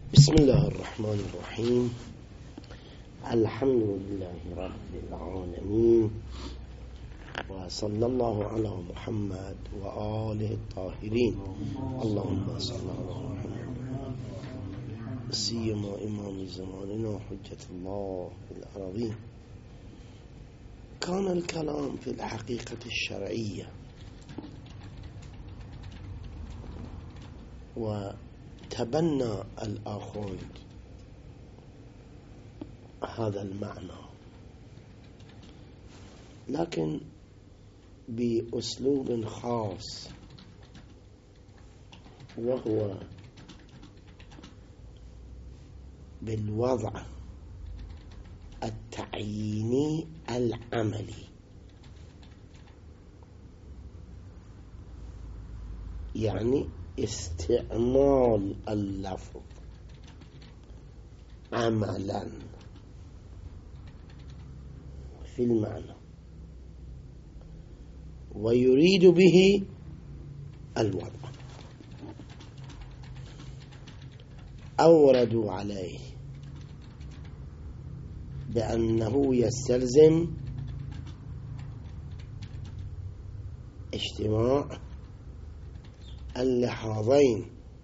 بسم الله الرحمن الرحيم. الحمد لله رب العالمين، وصلى الله على محمد وآله الطاهرين. اللهم صل على محمد سيما إمام زماننا حجة الله في الأراضين. كان الكلام في الحقيقة الشرعية، وتبنى الآخوند هذا المعنى، لكن بأسلوب خاص، وهو بالوضع التعييني العملي. يعني استعمال اللفظ عملا في المعنى، ويريد به الوضع. أوردوا عليه بأنه يستلزم اجتماع اللحاظين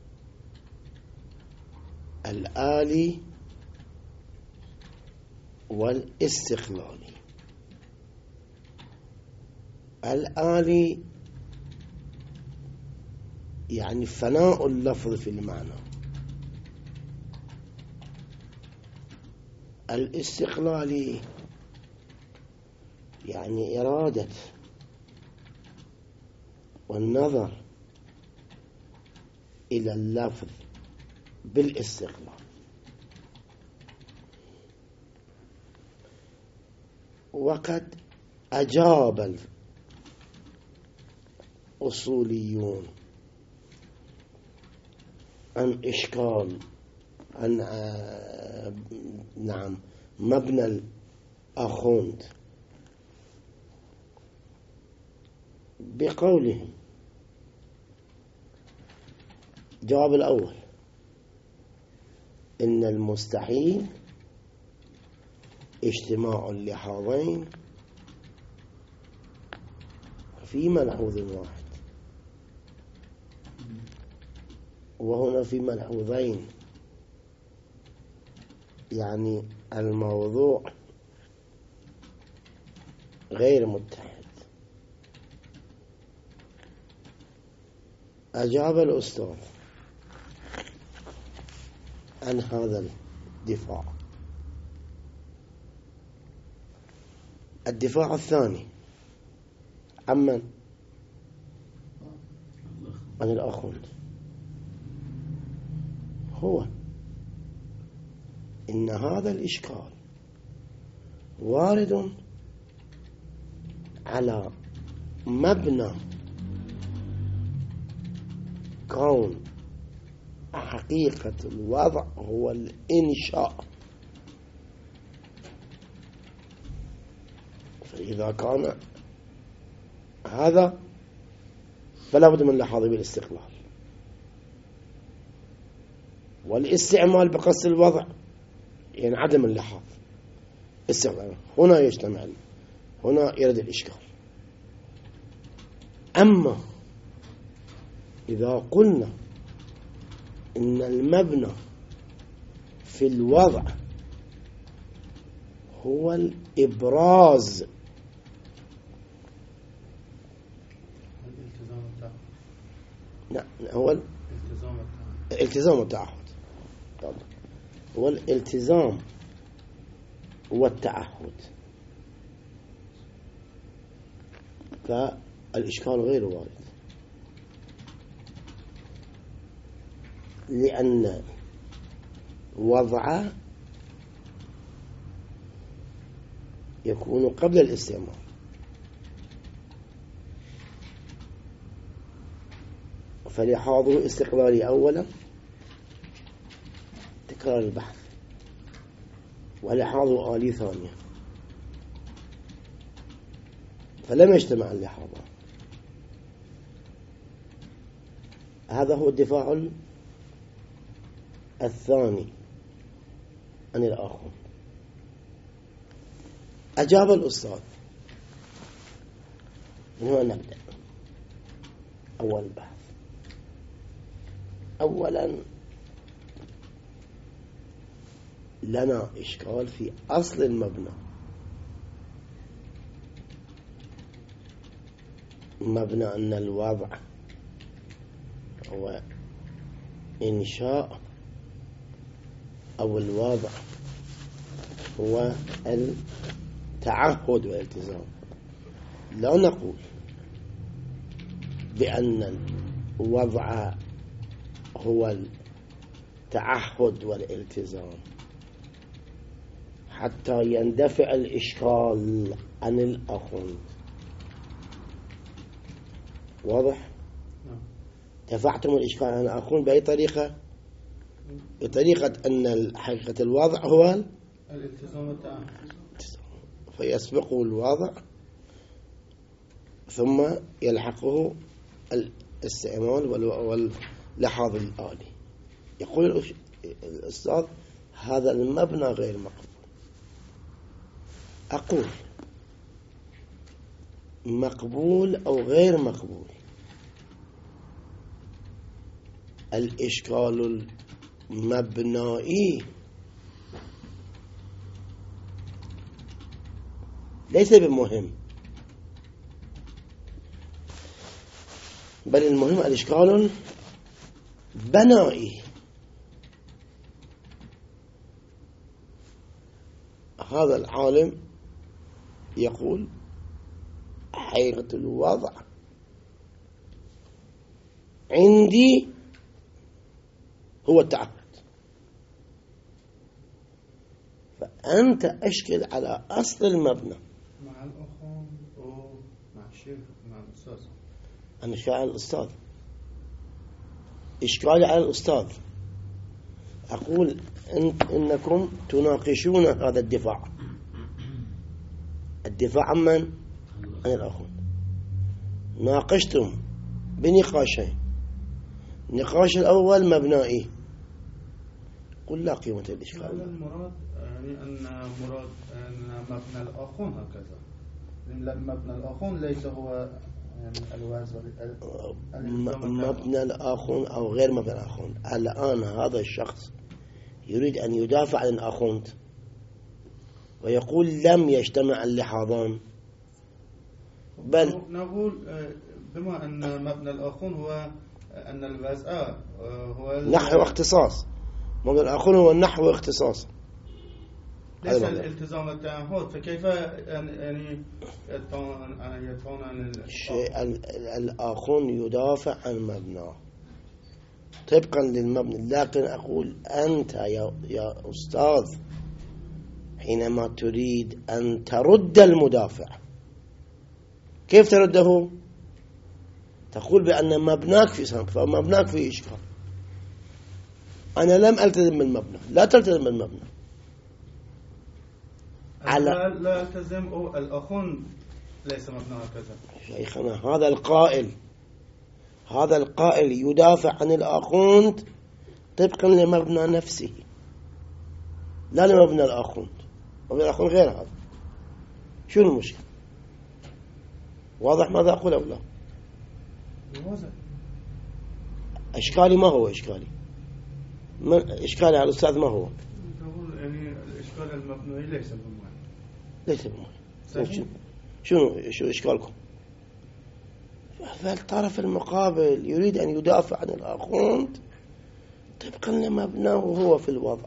الآلي والاستقلالي. الآلي يعني فناء اللفظ في المعنى، الاستقلالي يعني إرادة والنظر إلى اللفظ بالاستقلال. وقد أجاب الأصوليون عن إشكال عن مبنى الآخوند بقوله: جواب الأول: إن المستحيل اجتماع اللحاظين في ملحوظ واحد، وهنا في ملحوظين، يعني الموضوع غير متحد. أجاب الأستاذ عن هذا الدفاع. الدفاع الثاني عمن؟ عن الآخوند. هو إن هذا الإشكال وارد على مبنى كون حقيقة الوضع هو الإنشاء. فإذا كان هذا فلا بد من لحاظ بالاستقلال، والاستعمال بقصد الوضع يعني عدم اللحاظ. استقلال هنا يجتمع، هنا يرد الإشكال. أما إذا قلنا إن المبنى في الوضع هو الإبراز، هو الالتزام والتعهد. هو الالتزام والتعهد، فالإشكال غير وارد، لأن وضع يكون قبل الاستعمال، فلحاظه استقلالي أولا، تكرار البحث، ولحاظه آلي ثانيا، فلم يجتمع اللحاظان. هذا هو الدفاع الثاني عن الآخر. أجاب الأستاذ. من هو نبدأ؟ أول بحث. أولا لنا إشكال في أصل المبنى. مبنى أن الوضع هو إنشاء أو الوضع هو التعهد والالتزام. لا نقول بأن الوضع هو التعهد والالتزام حتى يندفع الإشكال عن الأخوند. واضح؟ دفعتم الإشكال عن الأخوند بأي طريقة؟ بطريقة أن حقيقة الوضع هو الالتزام والتعهد، فيسبقه الوضع ثم يلحقه الاستعمال واللحاظ الآلي. يقول الأستاذ هذا المبنى غير مقبول. أقول مقبول أو غير مقبول، الإشكال المبنائي ليس بمهم، بل المهم الإشكال البنائي. هذا العالم يقول حقيقة الوضع عندي هو التعهد، فأنت أشكل على أصل المبنى مع الأخوان ومع الشيخ مع الأستاذ. أنا شاعر على الأستاذ، إشكالي على الأستاذ. أقول إنكم تناقشون هذا الدفاع عن من؟ عن الأخوان. ناقشتم بنقاشين. النقاش الأول مبنائي، قل لا قيمة الإشكال. المراد يعني أن مبنى الأخوان هكذا، مبنى الأخوان ليس هو يعني الوازع مبنى الآخون أو غير مبنى الآخون. الآن هذا الشخص يريد أن يدافع عن الآخون ويقول لم يجتمع اللحاظان، بل نقول بما أن مبنى الآخون هو أن الوازع هو نحو اختصاص. مبنى الآخون هو النحو اختصاص، ليس الالتزام التعهد، فكيف يعني يدفعون عن الشيء؟ الآخون يدافع عن مبناه طبقا للمبنى. لكن أقول أنت يا أستاذ حينما تريد أن ترد المدافع كيف ترده؟ تقول بأن مبناك في سنك فمبناك في إشكال. أنا لم ألتزم بالمبنى، لا تلتزم بالمبنى. لا التزم أو الأخون ليس مبنى هكذا. شيخنا هذا القائل يدافع عن الآخوند طبقا لمبنى نفسه لا لمبنى الآخوند. مبنى الآخوند غير هذا. شو المشكلة؟ واضح ماذا أقول أو لا؟ إشكالي ما هو إشكالي؟ إشكالي على الأستاذ ما هو؟ تقول يعني الإشكال المبني ليس بمهم. ليس بمهم. شو إشكالكم؟ فالطرف المقابل يريد أن يدافع عن الآخوند طبقا لمبناه هو في الوضع.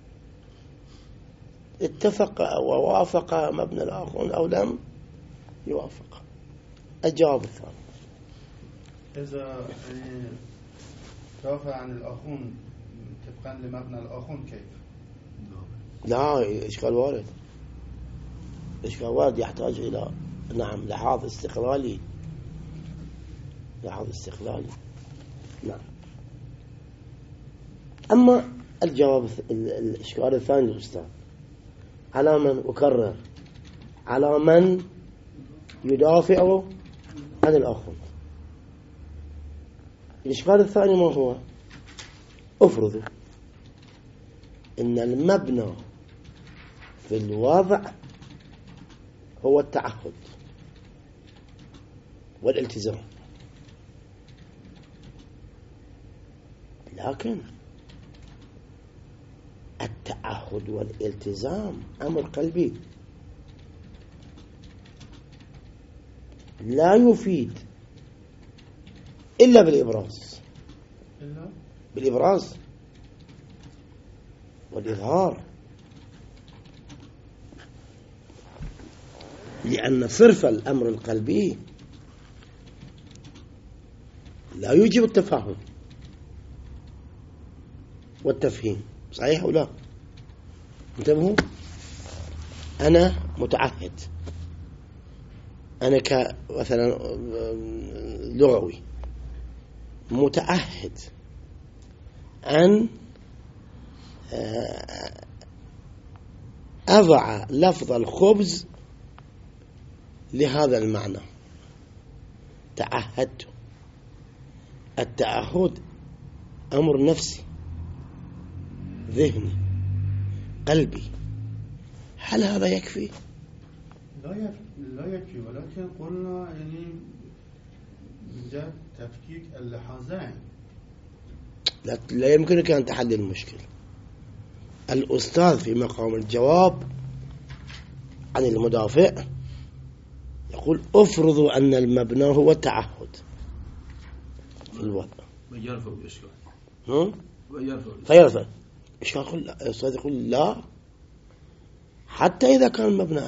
اتفق ووافق مبنى الآخوند أو لم يوافق. أجاب الثاني. إذا دافع عن الآخوند طبقا لمبنى الآخوند كيف؟ لا، إشكال وارد. إشكال وارد يحتاج إلى لحاظ استقلالي. نعم. أما الجواب الإشكال الثاني للأستاذ على من أكرر على من يدافع عن الآخر. الإشكال الثاني ما هو؟ أفرضوا إن المبنى في الوضع هو التعهد والالتزام، لكن التعهد والالتزام أمر قلبي لا يفيد إلا بالإبراز والإظهار، لأن صرف الأمر القلبي لا يوجب التفاهم والتفهيم. صحيح أو لا؟ انتبهوا، أنا متعهد، أنا كمثلا لغوي متعهد أن أضع لفظ الخبز لهذا المعنى، تعهدت. التعهد أمر نفسي ذهني قلبي، هل هذا يكفي؟ لا يكفي، ولكن قلنا يعني من جهة تفكيك اللحظين لا يمكنك أن تحل المشكلة. الأستاذ في مقام الجواب عن المدافع يقول افرضوا أن المبنى هو التعهد في الوضع، يرفع الإشكال فيرفع الإشكال. الأستاذ يقول لا، حتى إذا كان مبنى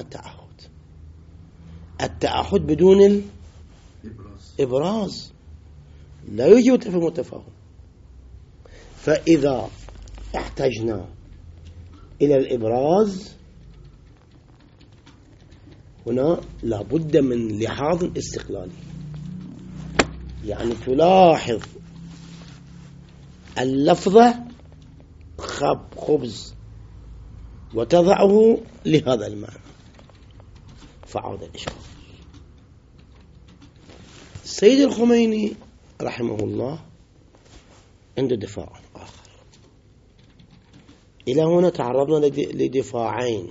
التعهد بدون الإبراز لا يوجد تفهم وتفاهم. فإذا احتجنا إلى الإبراز هنا لابد من لحاظ استقلالي، يعني تلاحظ اللفظة خبز وتضعه لهذا المعنى، فعاد الإشكال. السيد الخميني رحمه الله عنده دفاع آخر. إلى هنا تعرضنا لدفاعين،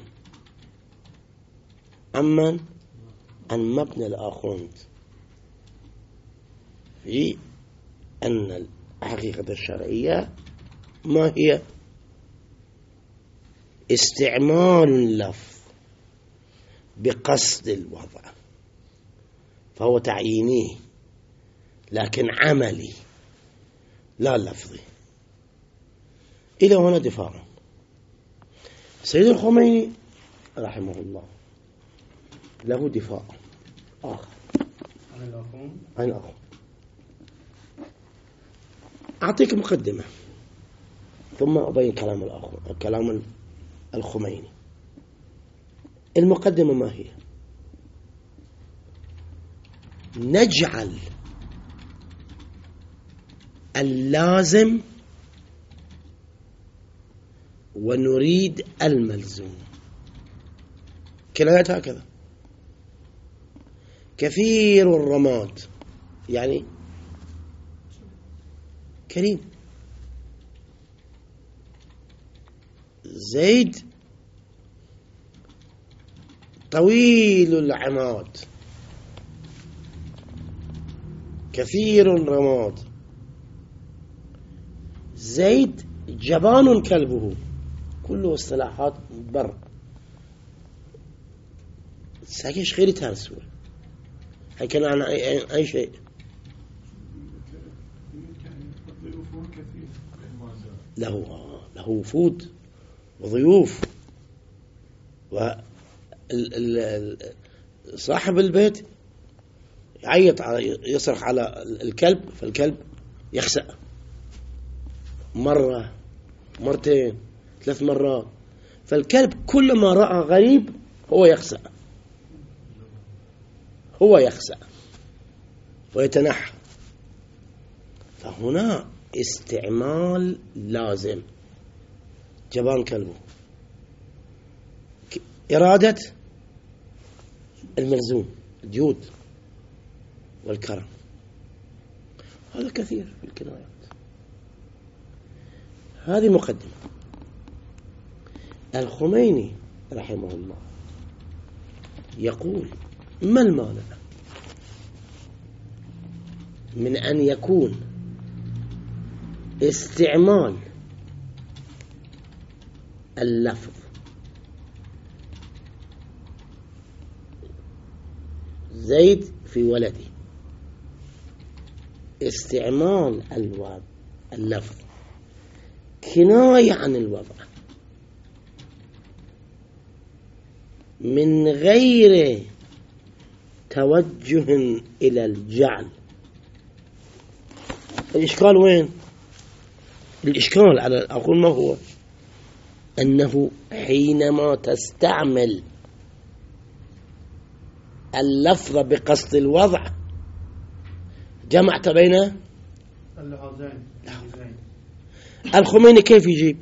عن مبنى الآخوند في أن الحقيقة الشرعية ما هي؟ استعمال اللفظ بقصد الوضع، فهو تعييني لكن عملي لا لفظي. إلى هنا دفاع. سيد الخميني رحمه الله له دفاع آخر عن الأخوان. أعطيك مقدمة ثم أبين كلام الخميني. المقدمة ما هي؟ نجعل اللازم ونريد الملزوم. كلمات هكذا: كثير الرماد يعني كريم، زيد طويل العماد، كثير الرماد، زيد جبان كلبه. كله اصطلاحات بر ساكش خيري ترسول هيكل عن أي شيء. له وفود وضيوف، وصاحب البيت يعيط يصرخ على الكلب، فالكلب يخسأ مرة مرتين 3 مرات، فالكلب كل ما رأى غريب هو يخسأ ويتنحى. فهنا استعمال لازم، جبان كلبه، إرادة الملزوم، الجود والكرم. هذا كثير في الكنايات. هذه مقدمة. الخميني رحمه الله يقول ما المانع من أن يكون استعمال اللفظ زيد في ولده، استعمال اللفظ كناية عن الوضع من غير توجه إلى الجعل. الإشكال وين؟ الإشكال على أقول ما هو؟ أنه حينما تستعمل اللفظ بقصد الوضع جمعت بين اللفظين. الخميني كيف يجيب؟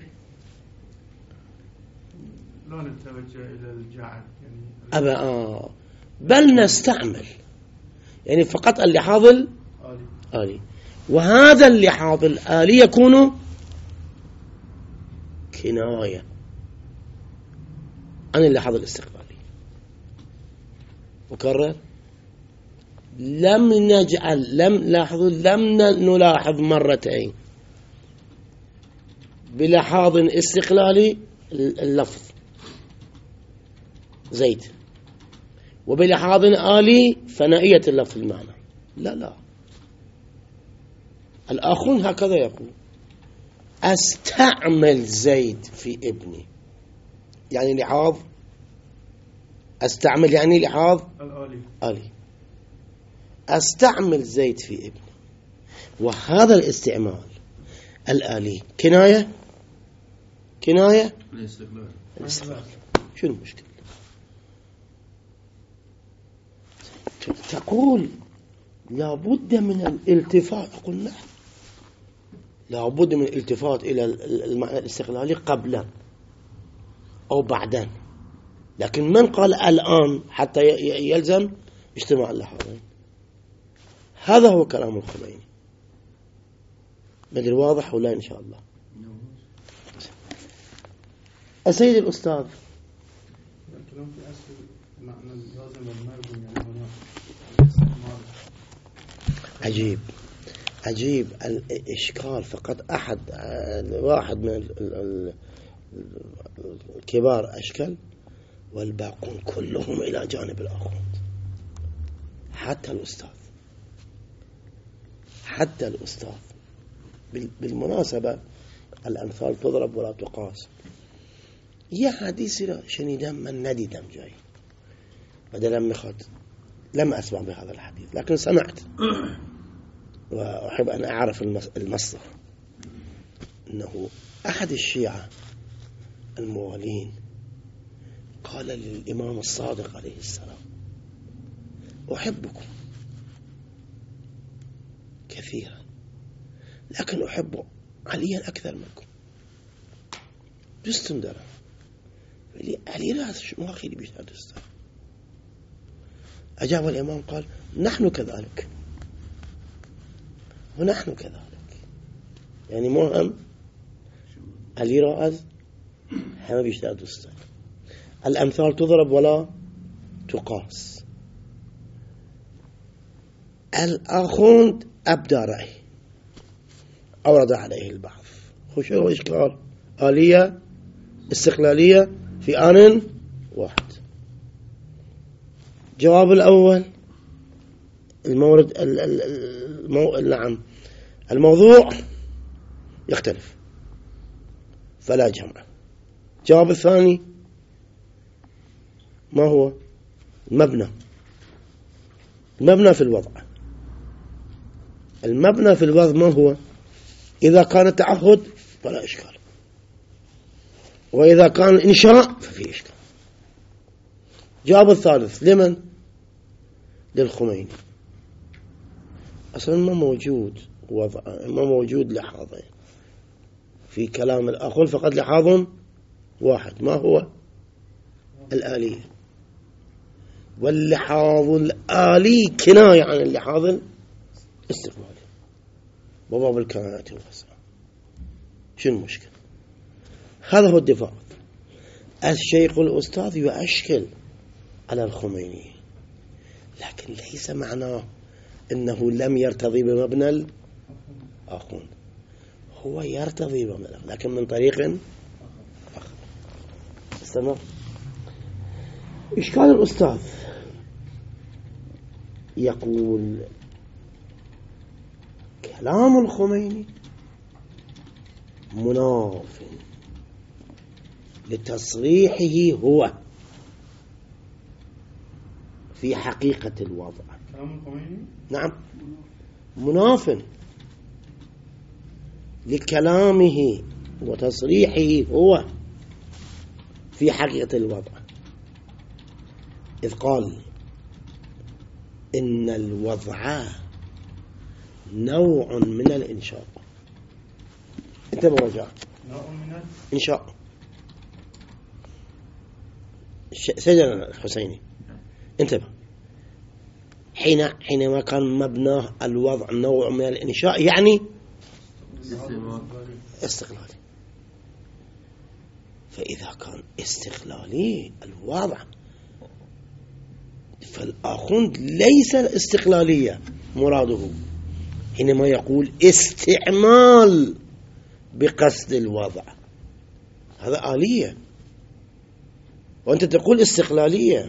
لا نتوجه إلى الجعل أبا بل نستعمل يعني فقط اللحاظ الآلي، وهذا اللحاظ الآلي يكون كناية عن اللحاظ الاستقبالي. مكرر لم نلاحظ مرتين بلحاظ استقلالي اللفظ زيد، وبلحاظ آلي فنائية اللفظ المعنى. لا الآخون هكذا يقول أستعمل زيد في ابني، يعني لحاظ أستعمل يعني لحاظ آلي، أستعمل زيد في ابني، وهذا الاستعمال الآلي كناية الاستقلال. شنو المشكلة؟ تقول لابد من الالتفات، قلنا لابد من الالتفات إلى المعنى الاستقلالي قبلا أو بعدا، لكن من قال الآن حتى يلزم اجتماع اللحاظين؟ هذا هو كلام الخميني. مدري واضح ولا إن شاء الله؟ السيد الأستاذ الكلام في أصل معنى اللازم والمرجو يعني هنا عجيب الإشكال. فقط واحد من الكبار أشكال والباقون كلهم إلى جانب الآخر، حتى الأستاذ. بالمناسبة الأمثال تضرب ولا تقاس. يا حديثي شنيدم من نديدم جاي بدل لم أسمع بهذا الحديث لكن سمعت، وأحب أن أعرف المصدر. أنه أحد الشيعة الموالين قال للإمام الصادق عليه السلام أحبكم كثيرا لكن أحب عليا أكثر منكم. جستم درا علي راس ما أخي بيشهد السلام. أجاب الإمام قال نحن كذلك ونحن كذلك، يعني مهم علي رأس هم بيشهد السلام. الأمثال تضرب ولا تقاس. الآخوند أبدى رأي أورد عليه البعض خشوع إشكال آلية استقلالية في آن واحد. جواب الأول الموضوع يختلف فلا جمع. جواب الثاني ما هو؟ المبنى في الوضع. المبنى في الوضع ما هو؟ إذا كان تعهد فلا إشكال، وإذا كان إنشاء ففي إشكال. جواب الثالث لمن؟ للخميني. أصلا ما موجود لحاظين في كلام الآخر، فقط لحاظ واحد ما هو؟ الآلية. واللحاظ الآلي كناية عن اللحاظ الاستقبالي، وباب الكنايات والأسرار. شنو المشكلة؟ هذا هو الدفاع. الشيخ الأستاذ يؤشكل على الخميني، لكن ليس معناه أنه لم يرتضي بمبنى الآخون، هو يرتضي بمبنى الآخون لكن من طريق آخر. استمر. إشكال الأستاذ يقول كلام الخميني مناف لتصريحه هو في حقيقة الوضع. كلام الخميني نعم مناف لكلامه وتصريحه هو في حقيقة الوضع، إذ قال إن الوضع نوع من الإنشاء. انتبه رجاء، نوع من إنشاء. سيدنا الحسيني انتبه، حينما كان مبناه الوضع نوع من الإنشاء يعني استقلالي. فإذا كان استقلالي الوضع فالآخوند ليس الاستقلالية مراده حينما يقول استعمال بقصد الوضع، هذا آلية، وأنت تقول استقلالية.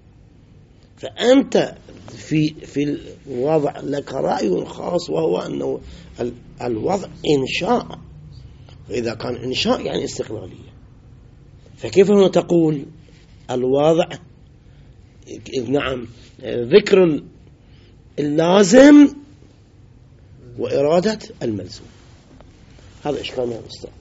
فأنت في الوضع لك رأي خاص، وهو أنه الوضع إنشاء، فإذا كان إنشاء يعني استقلالية. فكيف هنا تقول الوضع نعم ذكر اللازم وإرادة الملزوم؟ هذا إشكال من الأستاذ.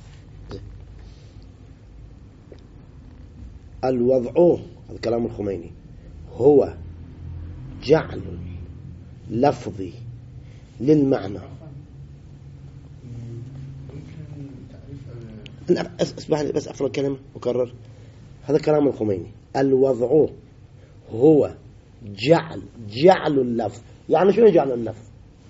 الوضع، هذا كلام الخميني، هو جعل لفظي للمعنى. اسمح لي بس أفهم الكلمة أكرر. هذا كلام الخميني. الوضع هو جعل اللفظ. يعني شنو جعل اللفظ؟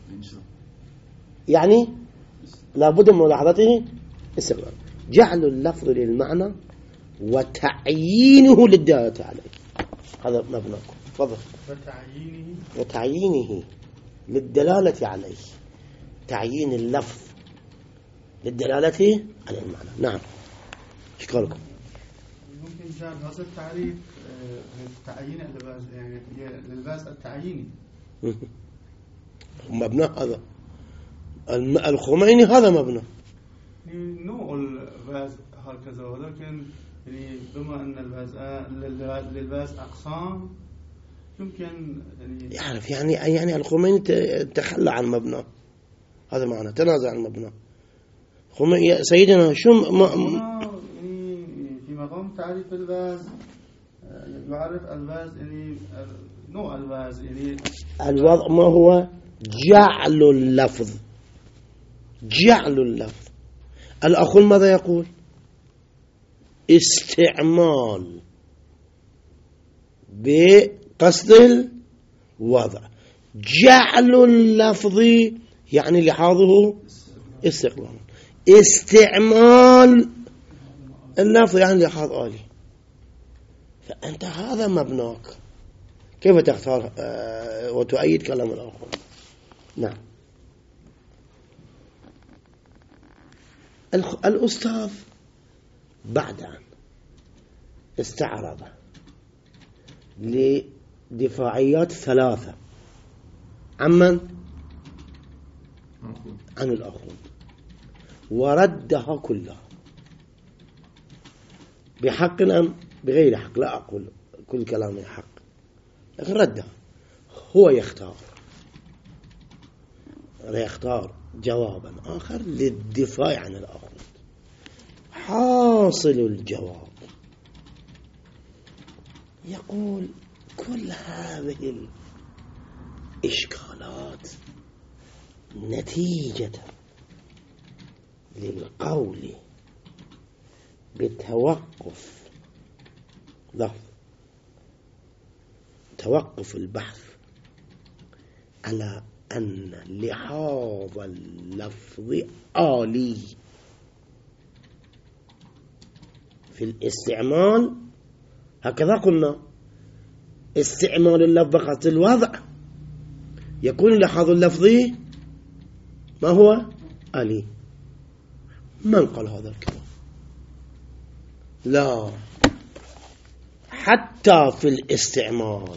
يعني لابد من ملاحظته استقلال. جعل اللفظ للمعنى وتعيينه للدلالة عليه، هذا مبناكم. تفضل. وتعيينه للدلالة عليه، تعيين اللفظ للدلالة على المعنى. نعم اشكالكم. ممكن جعل هذا التعريف تعيين اللباس، يعني للباس التعييني مبنى هذا الخميني، هذا مبنى نوع اللباس هكذا، ولكن يعني بما أن للباس أقسام يمكن يعرف يعني الخميني تخلى عن مبنى، هذا معنى تنازع عن مبنى. خميني سيدنا شو في مقام تعريف الباس يعرف الباس يعني نوع الباس، يعني الوضع ما هو جعل اللفظ. جعل اللفظ. الأخون ماذا يقول؟ استعمال بقصد الوضع. جعل اللفظ يعني لحاظه استقلال، استعمال اللفظ يعني لحاظ آلي. فأنت هذا مبناك، كيف تختار وتؤيد كلام الآخر؟ نعم. الأستاذ بعد أن استعرض لدفاعيات ثلاثة عمن؟ عن الآخرين، وردها كلها بحق أم بغير حق. لا أقول كل كلامه حق، لكن ردها. هو يختار جوابا آخر للدفاع عن الآخرين. حاصل الجواب يقول كل هذه الإشكالات نتيجة للقول توقف البحث على أن لحاظ اللفظ آلي في الاستعمال هكذا قلنا استعمال اللفظ بقصد الوضع يكون اللحاظ اللفظي ما هو آلي. من قال هذا الكلام؟ لا، حتى في الاستعمال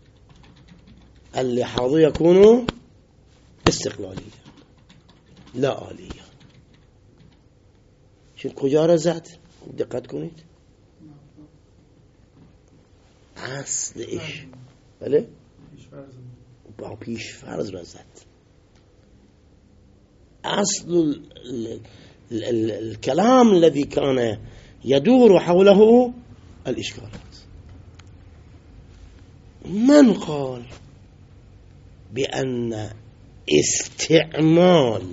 اللحاظ يكون استقلاليا لا آليا. شو كجارة ذات بدقة كونيت أصل إيش بله بيش فرز رزت أصل الكلام الذي كان يدور حوله الإشكالات. من قال بأن استعمال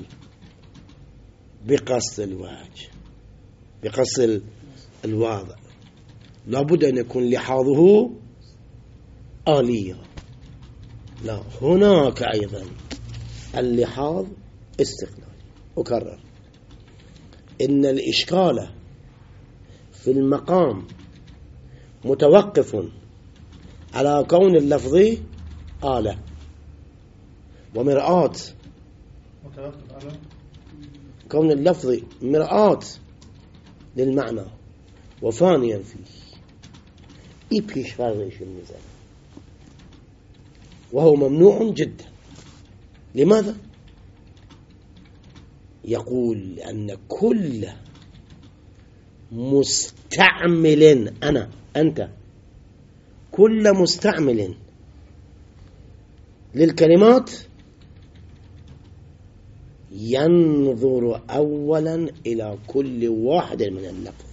بقصد الوجه بقصد الواضع لابد أن يكون لحاظه آلية؟ لا، هناك أيضا اللحاظ استقلالي. أكرر إن الإشكال في المقام متوقف على كون اللفظ آلة ومرآة، متوقف على كون اللفظ مرآة للمعنى وفانيا فيه. إيه بيش فرغيش الميزان، وهو ممنوع جدا. لماذا؟ يقول لأن كل مستعمل أنت كل مستعمل للكلمات ينظر أولا إلى كل واحد من اللفظ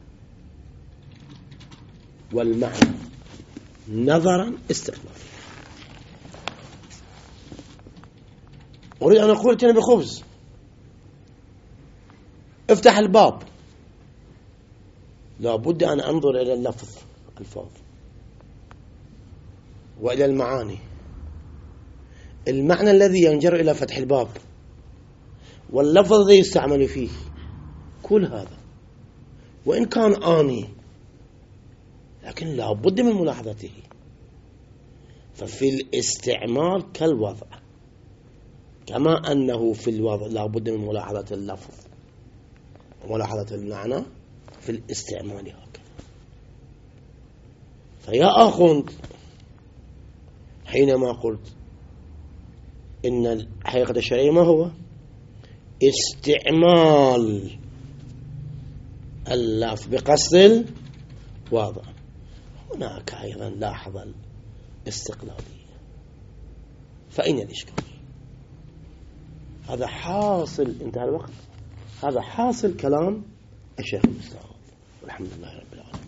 والمعنى نظرا استقلاليا. أريد أن أقول اتنا بخبز، افتح الباب، لابد أن أنظر إلى اللفظ الفاظ وإلى المعاني، المعنى الذي ينجر إلى فتح الباب واللفظ الذي يستعمل فيه، كل هذا وإن كان آني لكن لابد من ملاحظته. ففي الاستعمال كالوضع، كما أنه في الوضع لابد من ملاحظة اللفظ وملاحظة المعنى، في الاستعمال هكذا. فيا أخوان، حينما قلت إن الحقيقة الشرعية ما هو استعمال اللفظ بقصد الوضع، هناك أيضا لاحظ الاستقلالية. فأين الإشكال؟ هذا حاصل، انتهى الوقت، هذا حاصل كلام الشيخ المستعان، والحمد لله رب العالمين.